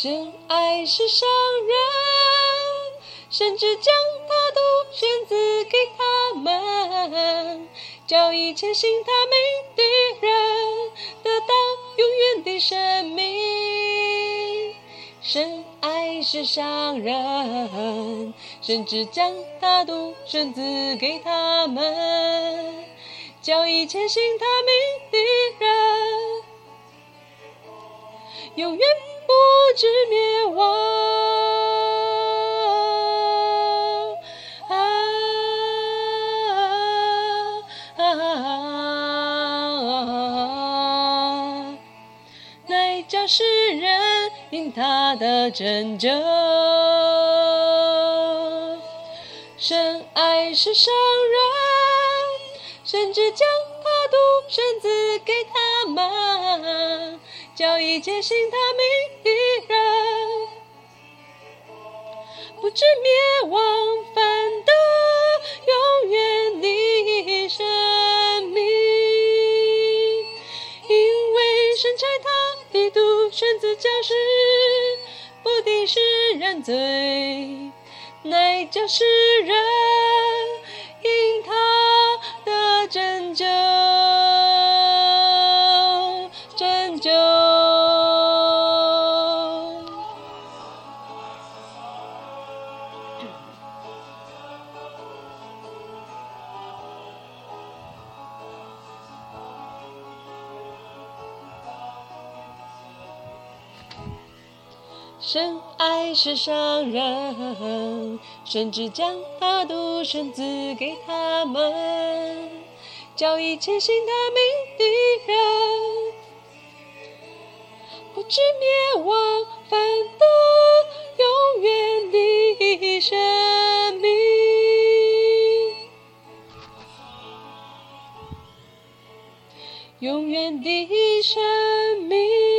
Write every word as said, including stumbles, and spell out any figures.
深爱世上人，甚至将他独生子给他们，叫一切信他名的人得到永远的生命。深爱世上人，甚至将他独生子给他们，叫一切信他名的人永远不至灭亡。啊啊啊！乃叫世人因他的拯救，深爱世上人，甚至将他独生子给他们，叫一切信他名的人不至灭亡，反得永远的生命。因为神差他的独生子降世，不定世人罪，乃叫世人因他的拯救拯救。深爱世上人，甚至将他独生子给他们，叫一切信他名的人不至灭亡，反得永远的生命。永远的生命。